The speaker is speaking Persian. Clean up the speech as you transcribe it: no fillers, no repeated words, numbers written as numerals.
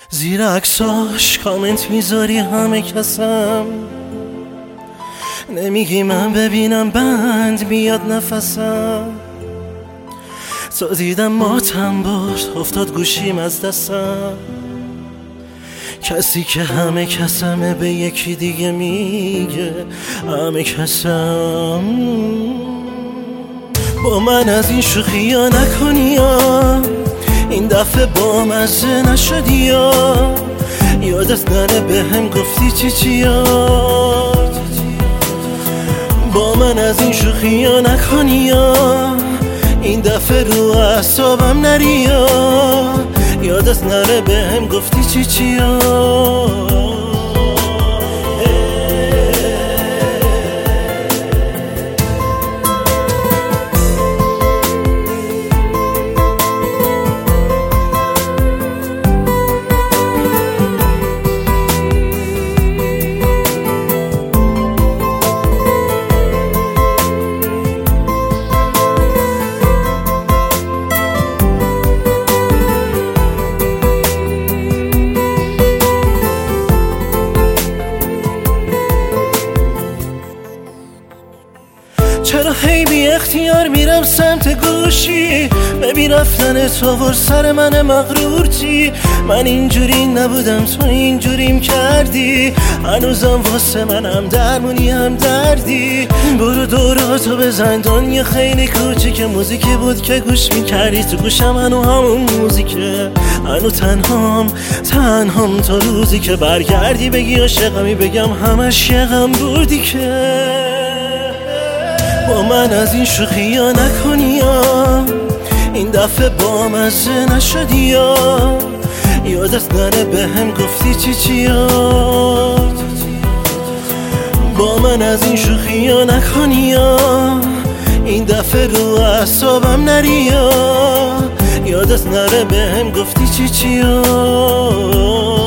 زیر عکساش کامنت میذاری همه کسم، نمیگی من ببینم بند بیاد نفسم. تا دیدم ماتم بود افتاد گوشیم از دستم، کسی که همه کسمه به یکی دیگه میگه همه کسم. با من از این شوخی ها نکنی یا این دفعه با مزه نشدی یا یادت نره به هم گفتی چی یا. با من از این شوخی ها نکنی یا این دفعه رو اعصابم نری یا یادت نره به هم گفتی چی یا. چرا هی بی اختیار میرم سمت گوشی، ببین رفتن تو ور سر من مغرور چی. من اینجوری نبودم تو اینجوریم کردی، هنوزم واسه منم درمونی هم دردی. برو دوراتو بزن دنیا خیلی کوچیکه، موزیکی بود که گوش میکردی تو گوشم هنو همون موزیکه. هنو تنهام تا روزی که برگردی بگی عاشقمی بگم همش یه غم بودی که. با من از این شوخی ها نکنی یا این دفعه با مزه نشدی یا یادت نره به هم گفتی چی یا. با من از این شوخی ها نکنی یا این دفعه رو اعصابم نری یا یادت نره به هم گفتی چی یا.